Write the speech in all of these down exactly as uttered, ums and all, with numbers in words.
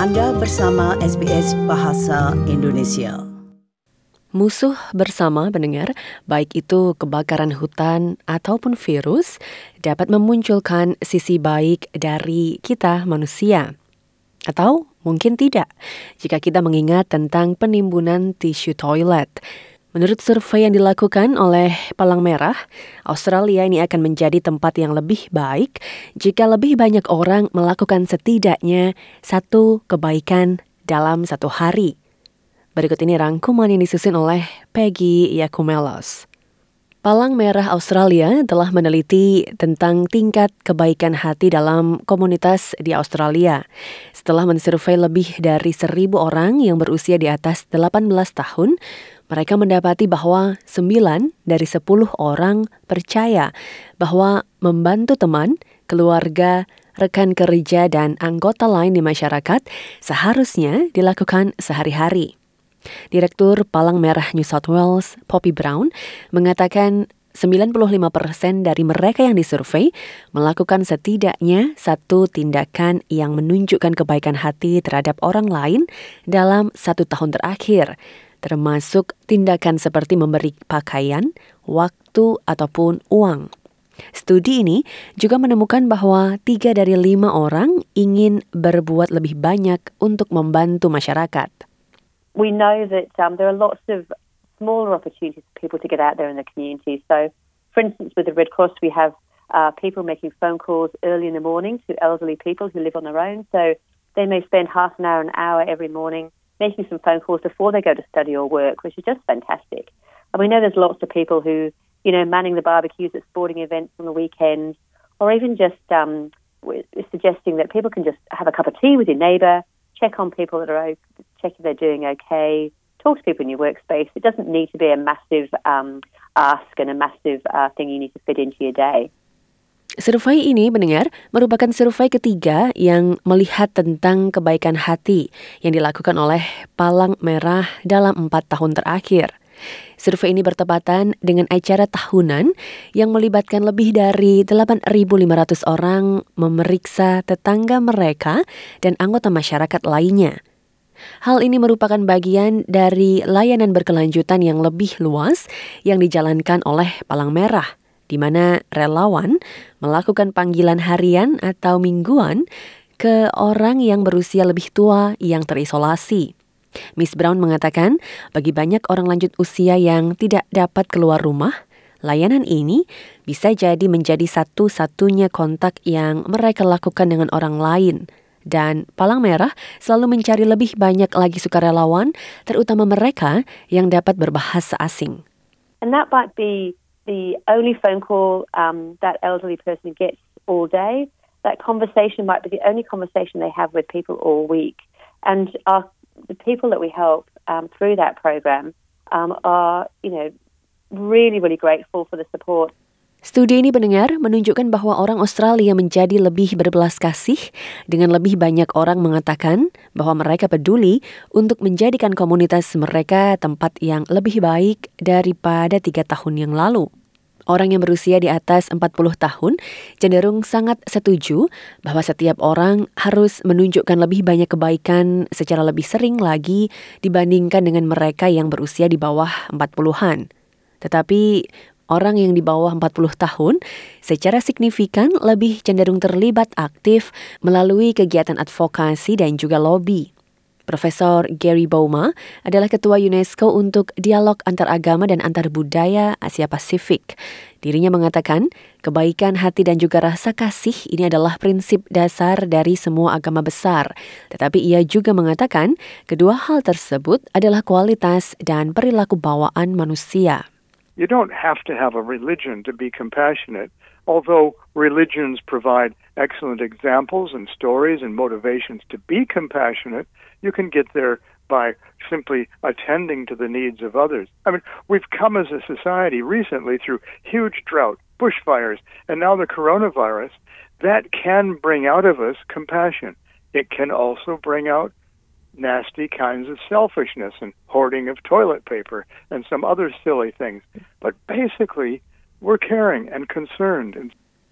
Anda bersama S B S Bahasa Indonesia. Musuh bersama pendengar, baik itu kebakaran hutan ataupun virus, dapat memunculkan sisi baik dari kita manusia. Atau mungkin tidak, jika kita mengingat tentang penimbunan tisu toilet. Menurut survei yang dilakukan oleh Palang Merah, Australia ini akan menjadi tempat yang lebih baik jika lebih banyak orang melakukan setidaknya satu kebaikan dalam satu hari. Berikut ini rangkuman yang disusun oleh Peggy Yakumelos. Palang Merah Australia telah meneliti tentang tingkat kebaikan hati dalam komunitas di Australia. Setelah mensurvei lebih dari seribu orang yang berusia di atas delapan belas tahun, mereka mendapati bahwa sembilan dari sepuluh orang percaya bahwa membantu teman, keluarga, rekan kerja, dan anggota lain di masyarakat seharusnya dilakukan sehari-hari. Direktur Palang Merah New South Wales, Poppy Brown, mengatakan sembilan puluh lima persen dari mereka yang disurvei melakukan setidaknya satu tindakan yang menunjukkan kebaikan hati terhadap orang lain dalam satu tahun terakhir, termasuk tindakan seperti memberi pakaian, waktu, ataupun uang. Studi ini juga menemukan bahwa tiga dari lima orang ingin berbuat lebih banyak untuk membantu masyarakat. We know that um, there are lots of smaller opportunities for people to get out there in the community. So, for instance, with the Red Cross, we have uh, people making phone calls early in the morning to elderly people who live on their own. So they may spend half an hour, an hour every morning making some phone calls before they go to study or work, which is just fantastic. And we know there's lots of people who, you know, manning the barbecues at sporting events on the weekend, or even just um, suggesting that people can just have a cup of tea with your neighbour, check on people that are check if they're doing okay, talk to people in your workspace. It doesn't need to be a massive um, ask and a massive uh, thing you need to fit into your day. Survei ini, pendengar, merupakan survei ketiga yang melihat tentang kebaikan hati yang dilakukan oleh Palang Merah dalam empat tahun terakhir. Survei ini bertepatan dengan acara tahunan yang melibatkan lebih dari delapan ribu lima ratus orang memeriksa tetangga mereka dan anggota masyarakat lainnya. Hal ini merupakan bagian dari layanan berkelanjutan yang lebih luas yang dijalankan oleh Palang Merah, di mana relawan melakukan panggilan harian atau mingguan ke orang yang berusia lebih tua yang terisolasi. Miss Brown mengatakan, bagi banyak orang lanjut usia yang tidak dapat keluar rumah, layanan ini bisa jadi menjadi satu-satunya kontak yang mereka lakukan dengan orang lain. Dan Palang Merah selalu mencari lebih banyak lagi sukarelawan, terutama mereka yang dapat berbahasa asing. And that might be the only phone call um, that elderly person gets all day. That conversation might be the only conversation they have with people all week. And our the people that we help um, through that program um, are, you know, really, really grateful for the support. Studi ini, pendengar, menunjukkan bahwa orang Australia menjadi lebih berbelas kasih dengan lebih banyak orang mengatakan bahwa mereka peduli untuk menjadikan komunitas mereka tempat yang lebih baik daripada tiga tahun yang lalu. Orang yang berusia di atas empat puluh tahun cenderung sangat setuju bahwa setiap orang harus menunjukkan lebih banyak kebaikan secara lebih sering lagi dibandingkan dengan mereka yang berusia di bawah empat puluhan. Tetapi orang yang di bawah empat puluh tahun secara signifikan lebih cenderung terlibat aktif melalui kegiatan advokasi dan juga lobi. Profesor Gary Bouma adalah Ketua UNESCO untuk Dialog Antaragama dan Antarbudaya Asia Pasifik. Dirinya mengatakan, kebaikan hati dan juga rasa kasih ini adalah prinsip dasar dari semua agama besar. Tetapi ia juga mengatakan, kedua hal tersebut adalah kualitas dan perilaku bawaan manusia. You don't have to have a religion to be compassionate. Although religions provide excellent examples and stories and motivations to be compassionate, you can get there by simply attending to the needs of others. I mean, we've come as a society recently through huge drought, bushfires, and now the coronavirus. That can bring out of us compassion. It can also bring out nasty kinds of selfishness and hoarding of toilet paper and some other silly things. But basically, we're caring and concerned.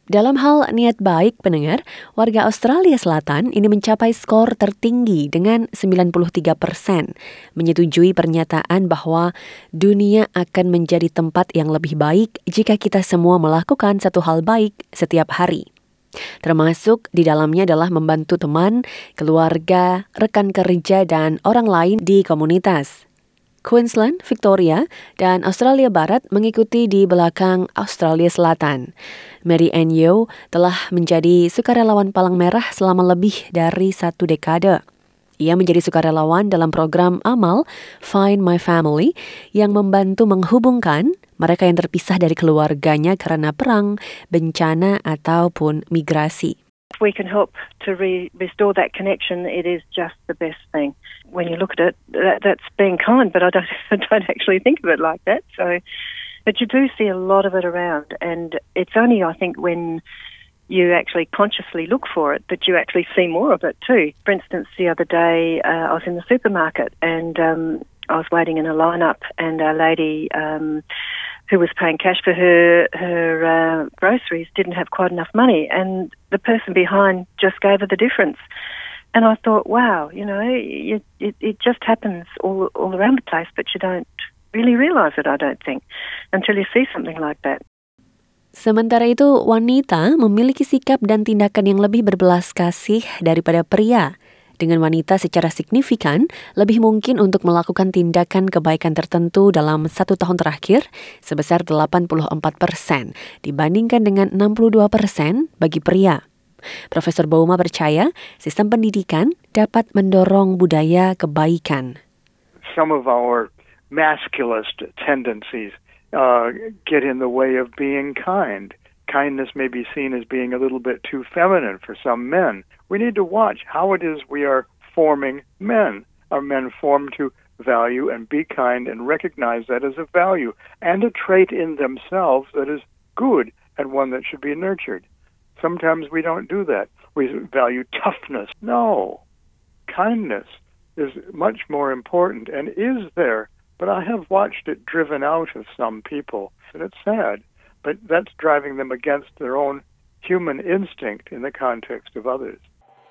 Dalam hal niat baik pendengar, warga Australia Selatan ini mencapai skor tertinggi dengan sembilan puluh tiga persen, menyetujui pernyataan bahwa dunia akan menjadi tempat yang lebih baik jika kita semua melakukan satu hal baik setiap hari. Termasuk di dalamnya adalah membantu teman, keluarga, rekan kerja, dan orang lain di komunitas. Queensland, Victoria, dan Australia Barat mengikuti di belakang Australia Selatan. Mary Ann Yeo telah menjadi sukarelawan Palang Merah selama lebih dari satu dekade. Ia menjadi sukarelawan dalam program amal Find My Family yang membantu menghubungkan mereka yang terpisah dari keluarganya karena perang, bencana, ataupun migrasi. If we can help to re- restore that connection, it is just the best thing. When you look at it, that, that's being kind, but I don't, I don't actually think of it like that. So, but you do see a lot of it around, and it's only, I think, when you actually consciously look for it that you actually see more of it too. For instance, the other day uh, I was in the supermarket and um, I was waiting in a lineup, and a lady um, who was paying cash for her her uh, groceries didn't have quite enough money, and the person behind just gave her the difference. And I thought, wow, you know, it, it, it just happens all all around the place, but you don't really realise it, I don't think, until you see something like that. Sementara itu, wanita memiliki sikap dan tindakan yang lebih berbelas kasih daripada pria. Dengan wanita secara signifikan, lebih mungkin untuk melakukan tindakan kebaikan tertentu dalam satu tahun terakhir sebesar delapan puluh empat persen dibandingkan dengan enam puluh dua persen bagi pria. Profesor Bouma percaya sistem pendidikan dapat mendorong budaya kebaikan. Some of our masculist tendencies uh, get in the way of being kind. Kindness may be seen as being a little bit too feminine for some men. We need to watch how it is we are forming men. Are men formed to value and be kind and recognize that as a value and a trait in themselves that is good and one that should be nurtured? Sometimes we don't do that. We value toughness. No. Kindness is much more important and is there, but I have watched it driven out of some people, and it's sad. But that's driving them against their own human instinct in the context of others.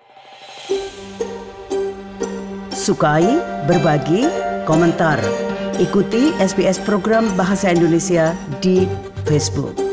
Sukai, berbagi, komentar. Ikuti S B S program Bahasa Indonesia di Facebook.